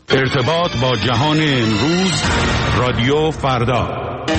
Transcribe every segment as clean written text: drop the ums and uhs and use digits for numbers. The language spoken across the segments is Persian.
ارتباط با جهان امروز، رادیو فردا.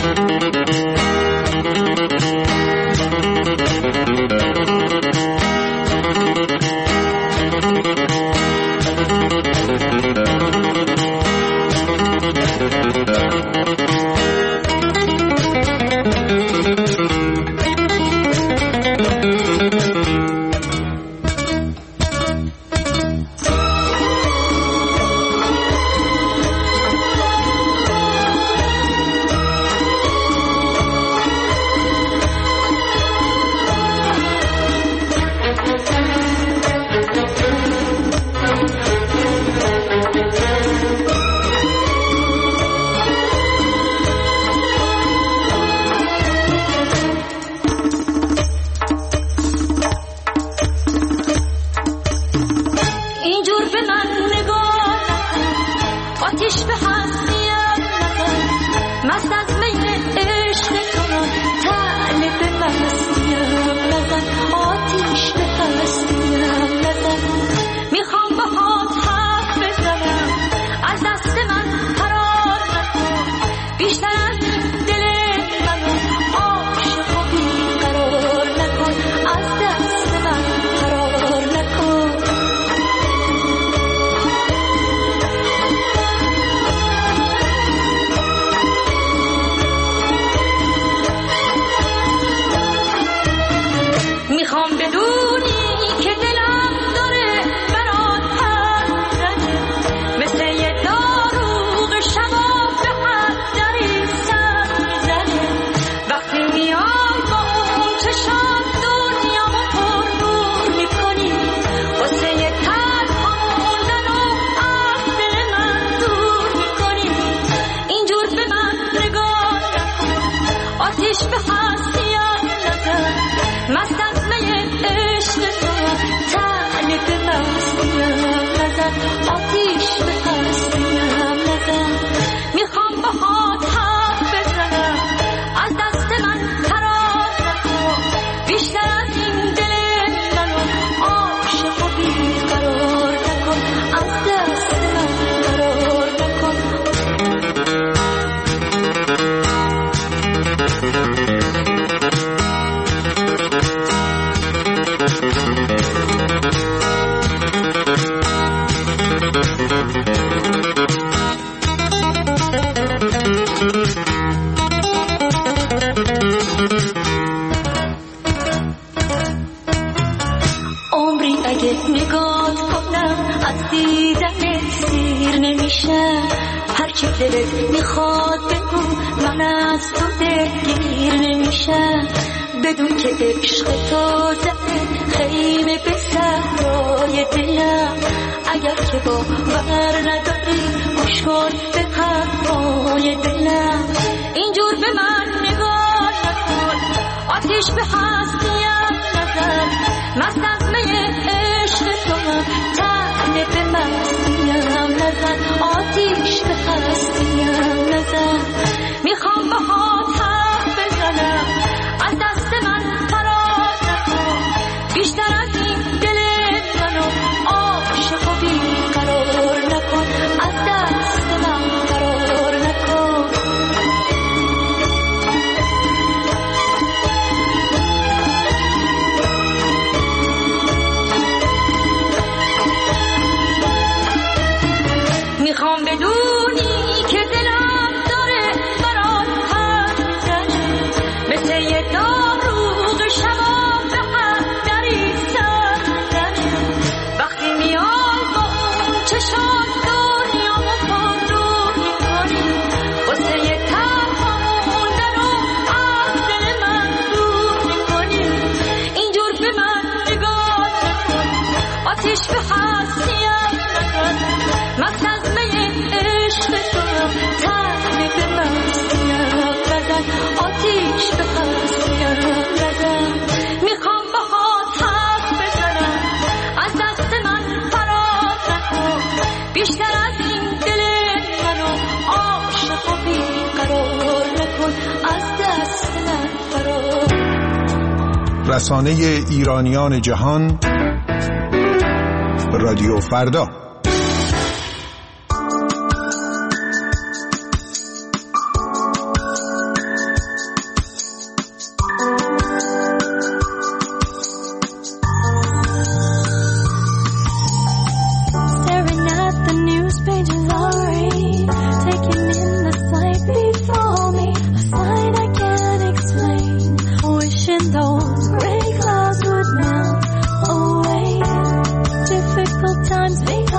رسانه ایرانیان جهان، رادیو فردا.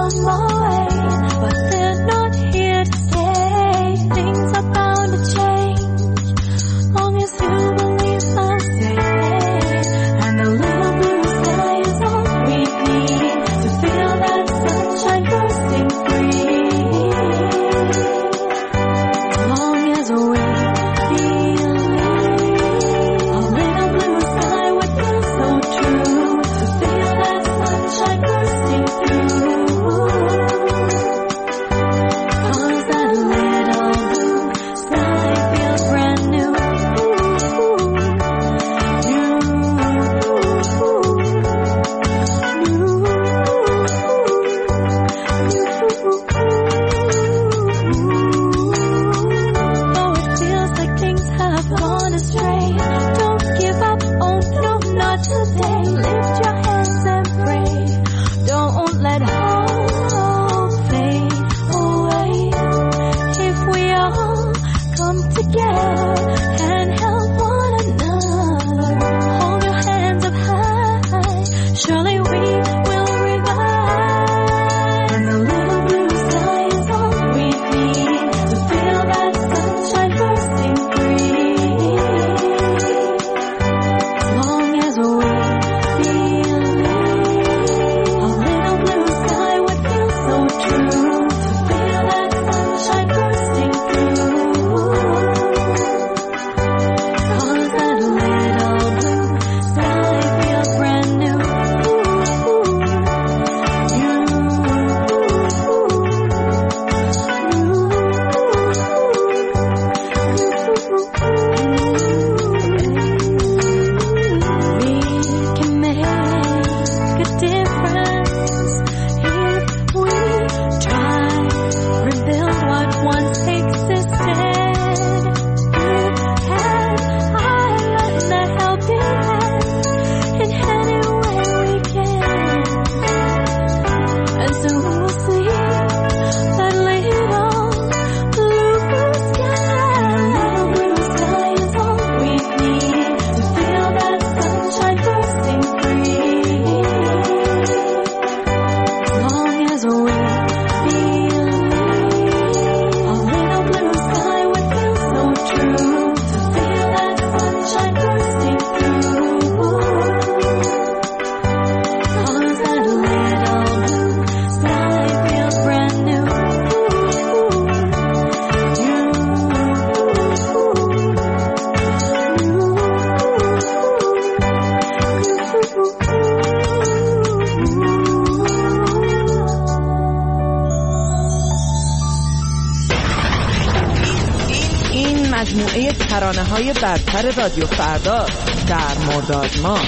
مجموعه ترانه‌های برتر رادیو فردا در مرداد ماه.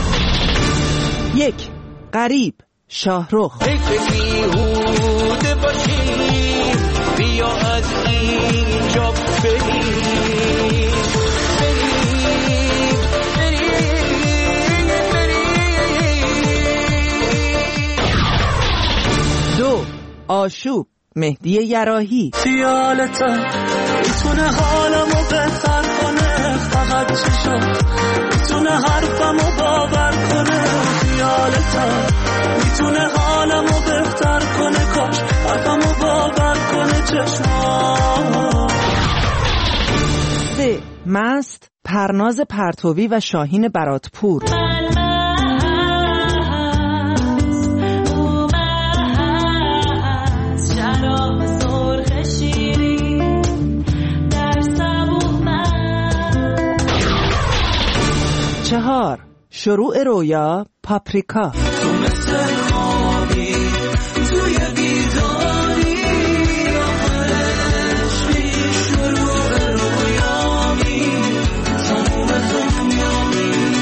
1. غریب، شاهرخ. بیهوده باشیم، بیا از اینجا بریم. 2. آشوب، مهدی یراحی. خیالت میتونه حالمو بهتر کنه، فقط چشم میتونه حرفمو باور کنه. خیالت میتونه حالمو بهتر کنه، کاش حرفمو باور کنه چشم. 3. مست، پرناز پرتوی و شاهین براتپور. 4. شروع رویا، پاپریکا. تو مثل خوابی توی بیداری، آخرش شروع رویامی، تموم دنیامی.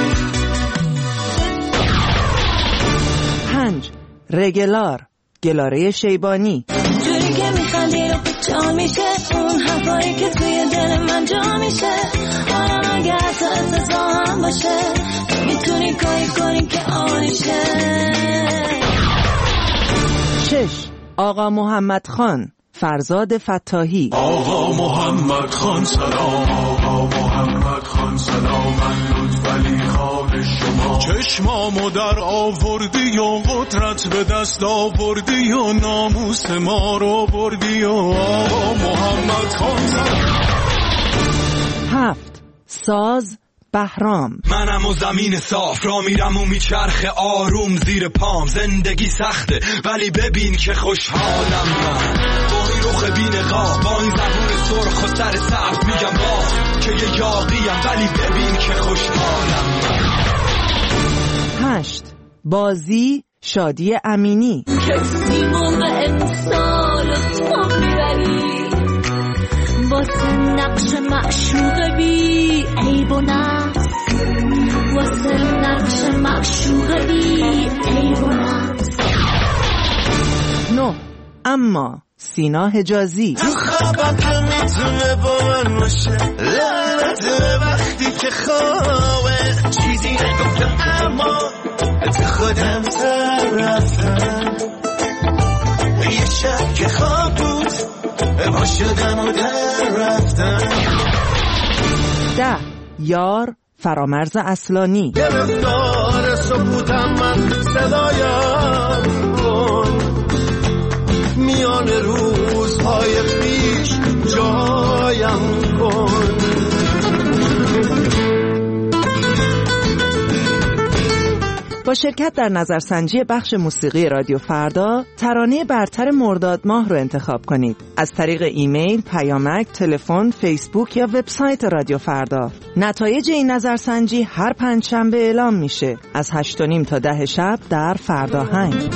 5. رگلار، گلاره شیبانی. جوری که میخندی رو جا میشه، اون حرفایی که توی دل من جا میشه. حالا اگه حتی انتظار هم باشه، میتونی کاری کنی که آنیشه. 6. آقا محمد خان، فرزاد فتاحی. آقا محمد خان سلام، آقا محمد خان سلام، من لطفعلی خان شما. چشمامو در آوردی و قدرت به دست آوردی و ناموس ما رو بردی و آقا محمد خان سلام. 7. ساز بهرام. منم و زمین صاف را میرم و میچرخه آروم زیر پام. زندگی سخته ولی ببین که خوشحالم من، با این رخ بی‌نقاب، با این زبون سرخ و سر سبز میگم با که یه یاقیم ولی ببین که خوشحالم من. 8. بازی شادی امینی. کسی موقع امسال تو میبری واسه نقش معشوق بی عیب و نقص، واسه نقش معشوق بی عیب و نقص. 9. اما سینا حجازی. تو خوابت میتونه با من باشه، لعنت وقتی که خوابه چیزی نگفتم اما تو خودم سر رفتم. یه شب که خواب بود ما شدم و در رفتم. 10. یار فرامرز اصلانی. گرفتار سکوتم من صدایم کن، میان روزهای پیش جایم کن. با شرکت در نظرسنجی بخش موسیقی رادیو فردا، ترانه برتر مرداد ماه رو انتخاب کنید. از طریق ایمیل، پیامک، تلفن، فیسبوک یا وبسایت رادیو فردا. نتایج این نظرسنجی هر پنجشنبه اعلام میشه از 8:30 تا 10 شب در فرداهنگ.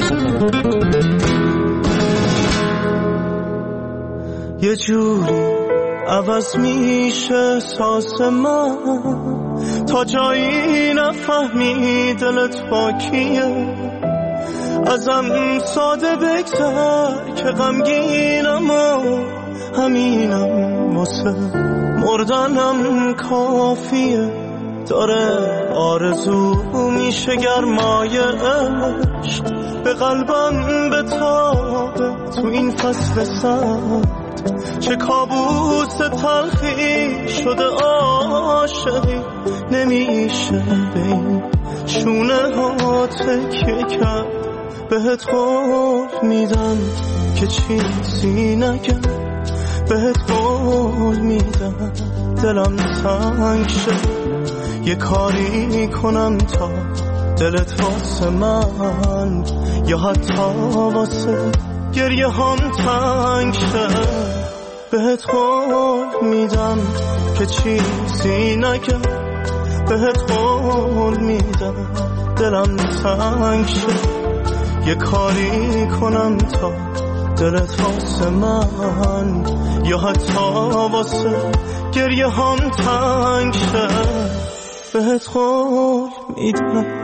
یه جوری عوض میشه احساس من تا جایی نفهمی دلت با کیه. ازم ساده بگذر که غمگینم و همینم واسه مردنم کافیه. داره آرزو میشه گرمای عشق به قلبم بتابه تو این فصل سرد. چه کابوس تلخی شده عاشقی، نمیشه به این شونه ها تکیه کرد. بهت قول میدم که چیزی نگم، بهت قول میدم دلم تنگ شد. یه کاری کنم تا دلت واسه من یا حتی واسه گریه هم تنگ شد. بهت قول میدم که چیزی نگم، بهت قول میدم دلم تنگ شد. یه کاری کنم تا دلت واسه من یا حتی واسه گریه هم تنگ شد. بهت قول میدم.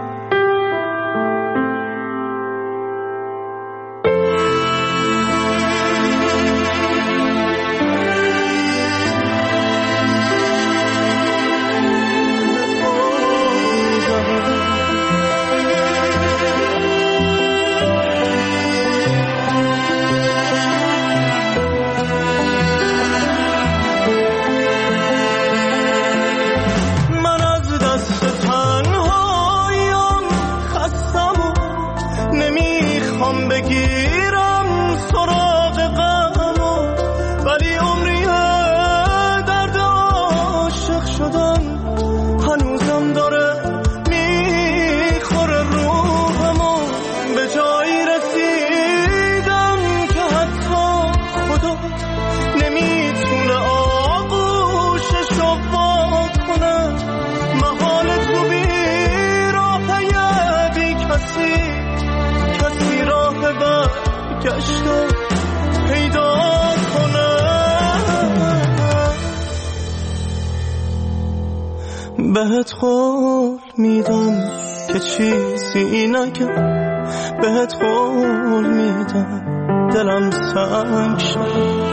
بگیرم سراغ غمو، ولی عمریه درد عاشق شدن هنوزم داره میخوره روحمو. به جایی رسیدم که حتی خدا نمیتونه آغوششو وا کنه. محال تو بی راه بی کسی راه برگشته پیدا کنه. بهت قول میدم که چیزی نگم، بهت قول میدم دلم سنگ شد.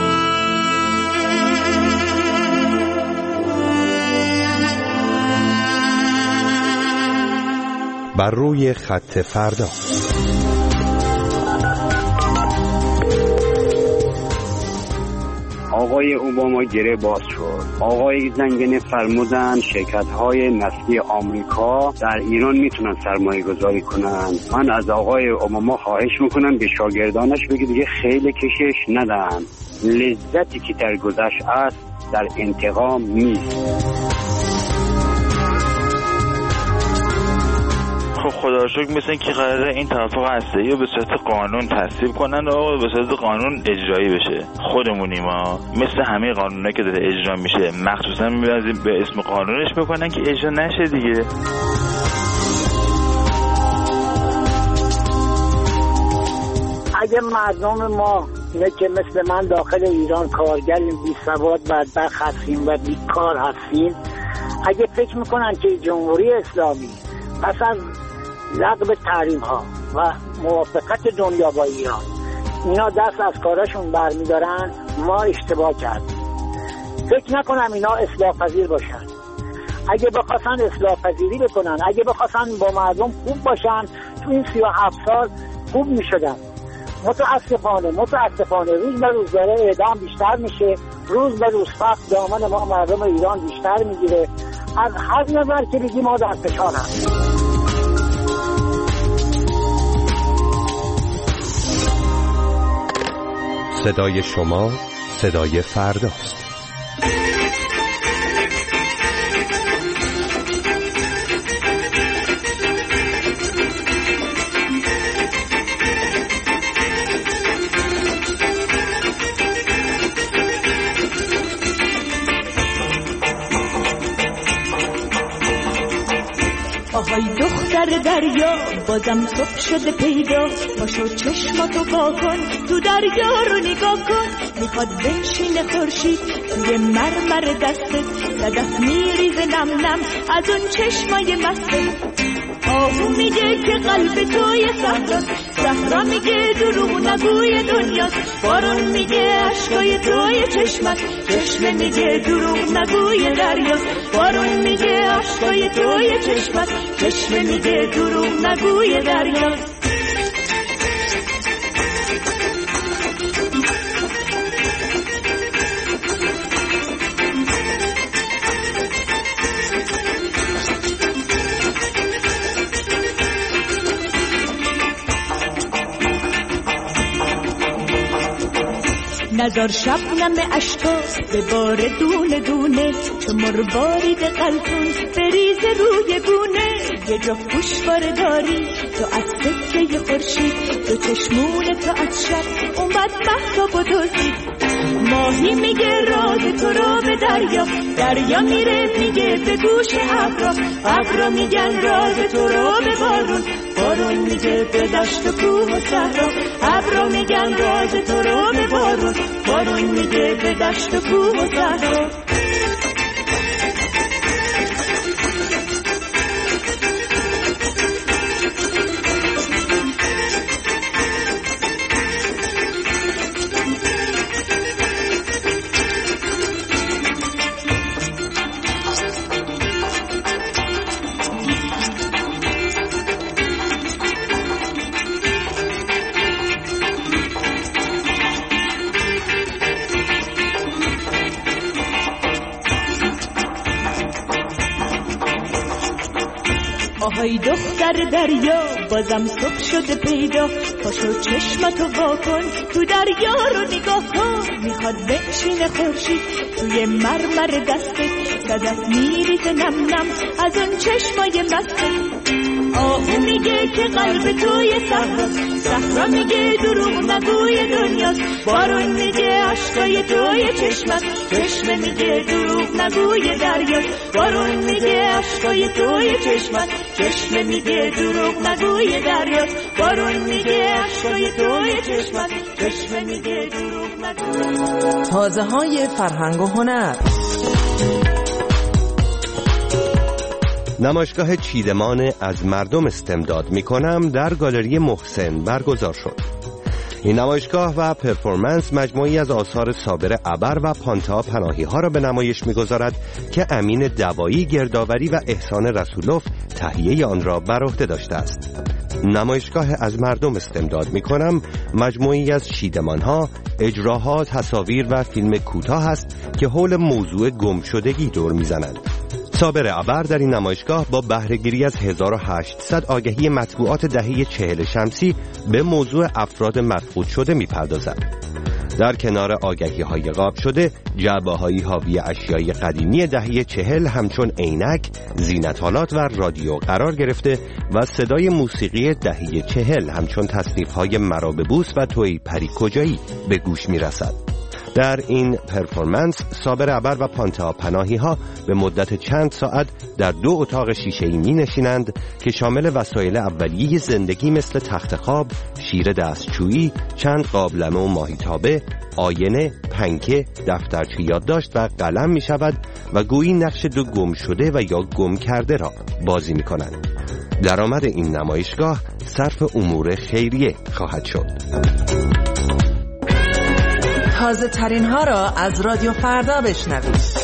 بر روی خط فردا. آقای اوباما گره باز شد. آقای زنگنه فرمودن شرکت‌های نفتی آمریکا در ایران میتونن سرمایه گذاری کنن. من از آقای اوباما خواهش میکنم به شاگردانش بگه دیگه خیلی کشش ندن. لذتی که در گذشت است در انتقام نیست. خب خدا رو شکر مثل که قراره این توافق هسته‌ای رو به صورت قانون تصویب کنن و به صورت قانون اجرایی بشه. خودمونیم ما مثل همه قانونایی که داره اجرا میشه مخصوصا می‌بینیم به اسم قانونش بکنن که اجرا نشه دیگه. اگه مردم ما اینه که مثل من داخل ایران کارگریم، بی سواد بدبخت هستیم و بیکار هستیم، اگه فکر میکنن که جمهوری اسلامی پس از لغو تحریم ها و موافقت دنیا با ایران اینا دست از کارشون برمیدارن، ما اشتباه کردیم. فکر نکنم اینا اصلاح پذیر باشن. اگه بخواستن اصلاح پذیری بکنن، اگه بخواستن با مردم خوب باشن، تو این 37 سال خوب میشدن. متاسفانه روز به روز داره اعدام بیشتر میشه، روز به روز فقر دامن ما مردم ایران بیشتر میگیره. از هر نظر که بگیم ما در فشار هستیم. صدای شما صدای فرداست. آهای دختر دریا بازم صبح شده پیدا، پاشو چشماتو وا کن تو دریا رو نگاه کن. میخواد بنشینه خورشید توی مرمر دستت، صدف میریزه نم نم از اون چشمای مستت. آهو میگه که قلب توی صحراست، صحرا میگه دروغ نگوی دنیاست. بارون میگه عشقای توی چشمت، چشمه میگه دروغ نگوی دریاست. بارون میگه عشقای توی چشمت، چشمه میگه دروغ نگوی دریاست. نزار شبنم اشکا به بار دونه دونه، چو مربارید قلبون بریز روی گونه. یه جا گوشوار داری تو از سکه خورشید، تو چشمون تو از شب اومد مهتاب و دزدید. ماهی میگه راز تو را به دریا، دریا میره میگه به گوش ابرا، ابرا میگن راز تو را به بارون، بارون میگه به دشت و کوه و صحرا، ابرا میگن راز تو را به بارون، بارون میگه به دشت و کوه و صحرا. آهای دختر دریا بازم صبح شده پیدا، پاشو چشمتو وا کن تو دریا رو نگاه کن. میخواد بنشینه خورشید توی مرمر دستت، صدف میریزه نم نم از اون چشمای مستت. آهو میگه که قلب توی صحراست، صحرا میگه دروغ نگوی دنیاست. بارون میگه عشقای توی چشمت، چشمه میگه دروغ نگوی دریاست. بارون میگه عشقای توی چشمت، چشمه میگه دروغ نگوی دریاست. بارون میگه عشقای توی چشمت، چشمه میگه دروغ نگوی. تازه های فرهنگ و هنر. نمایشگاه چیدمان از مردم استمداد میکنم در گالری محسن برگزار شد. این نمایشگاه و پرفورمنس مجموعی از آثار صابر ابر و پانتا پناهی ها را به نمایش میگذارد که امین دوایی گردآوری و احسان رسولوف تهیه آن را بر عهده داشته است. نمایشگاه از مردم استمداد میکنم مجموعی از چیدمان ها، اجراها، تصاویر و فیلم کوتاه است که حول موضوع گمشدگی دور میزنند. صابر ابر در این نمایشگاه با بهره‌گیری از 1800 آگهی مطبوعات دهه 40 شمسی به موضوع افراد مفقود شده میپردازد. در کنار آگهی‌های قاب شده، جعبه‌هایی حاوی اشیای قدیمی دهه 40 همچون عینک، زینت‌آلات و رادیو قرار گرفته و صدای موسیقی دهه 40 همچون تصنیف‌های مراببوس و توی پری کجایی به گوش می‌رسد. در این پرفورمنس صابر ابر و پانتا پناهی ها به مدت چند ساعت در 2 اتاق شیشه‌ای می‌نشینند که شامل وسایل اولیه زندگی مثل تخت خواب، شیر دستشویی، چند قابلمه و ماهیتابه، آینه، پنکه، دفترچه یادداشت و قلم می‌شود و گویی نقش 2 گم شده و یا گم کرده را بازی می‌کنند. درآمد این نمایشگاه صرف امور خیریه خواهد شد. تازه ترین ها را از رادیو فردا بشنوید.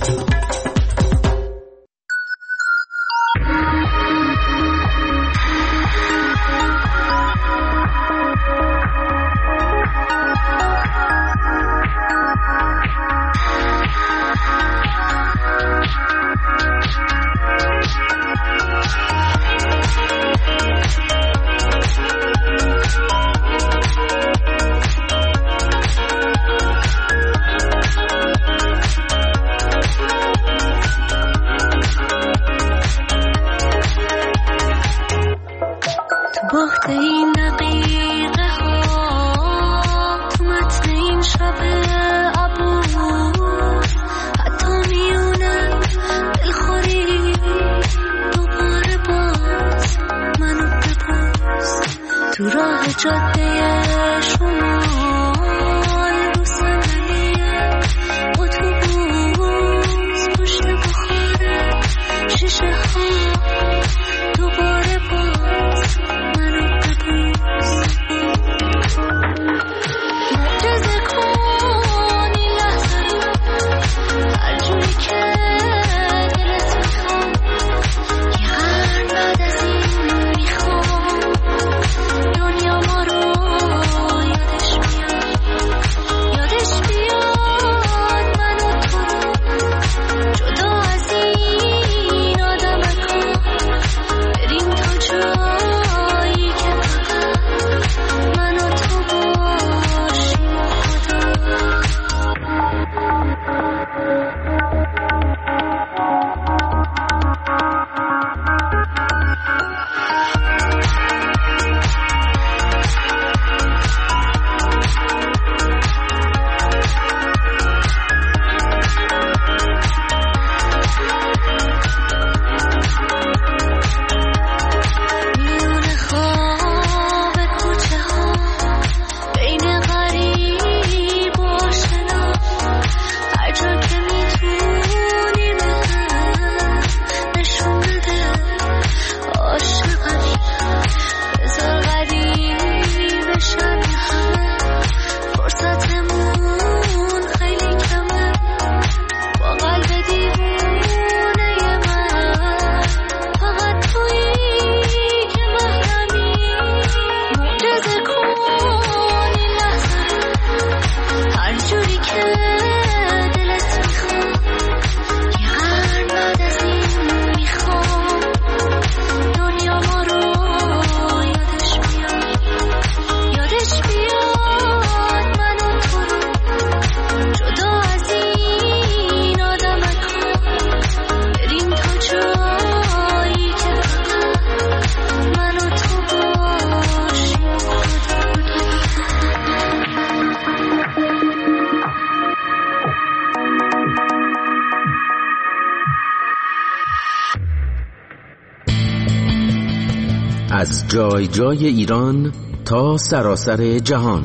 از جای جای ایران تا سراسر جهان،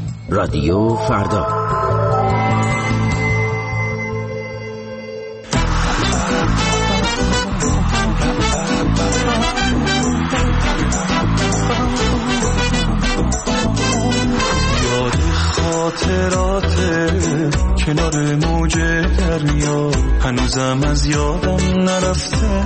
رادیو فردا. یاد خاطرات کنار موج دریا هنوزم از یادم نرفته،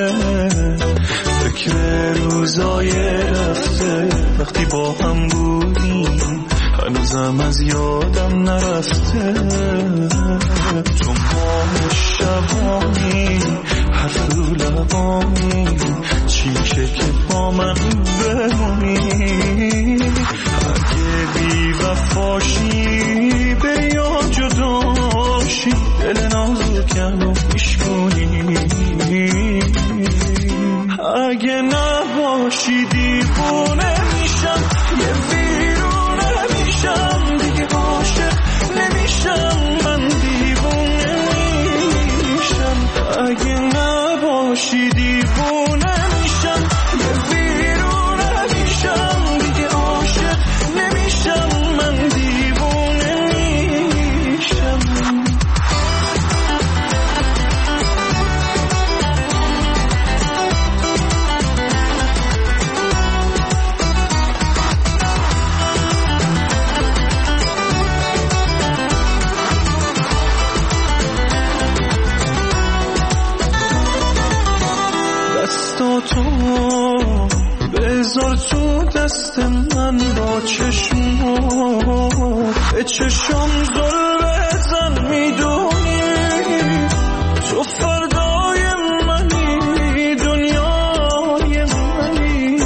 فکر روزای رفته وقتی با هم بودیم هنوزم بازم از یادم نرفته. تو ماه شبانی حرف رو لبانی چیشه که با من بمونی. اگه بی وفاشی بری یا جداشی دل نازکم رو میشکنی. اگه نباشی دیوونه میشم یه ویرونه میشم دیگه عاشق نمیشم من دیوونه میشم. اگه نباشی دیوونه میشم یه ویرونه میشم دیگه عاشق نمیشم من دیوونه میشم. دستاتو بذار تو دست من با چشمات به چشم زل بزن میدونی تو فردای منی دنیای منی.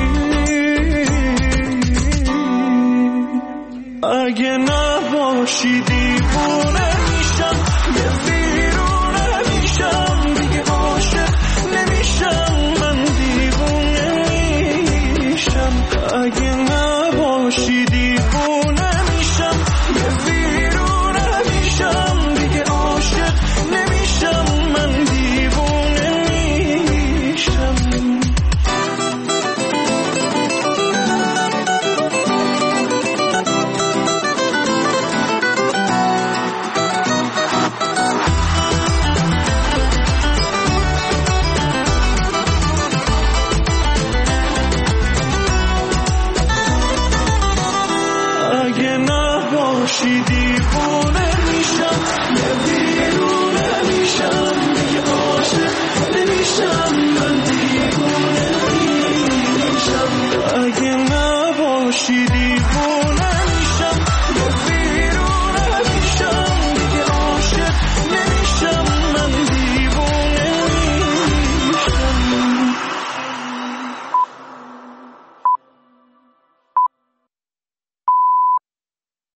اگه نباشی دیوونه میشم یه ویرونه میشم دیگه عاشق نمیشم من دیوونه میشم. اگه نباشی دیوونه میشم یه ویرونه میشم دیگه عاشق نمیشم من دیوونه میشم. اگه نباشی دیوونه میشم یه ویرونه میشم دیگه عاشق نمیشم من دیوونه میشم. اگه نباشی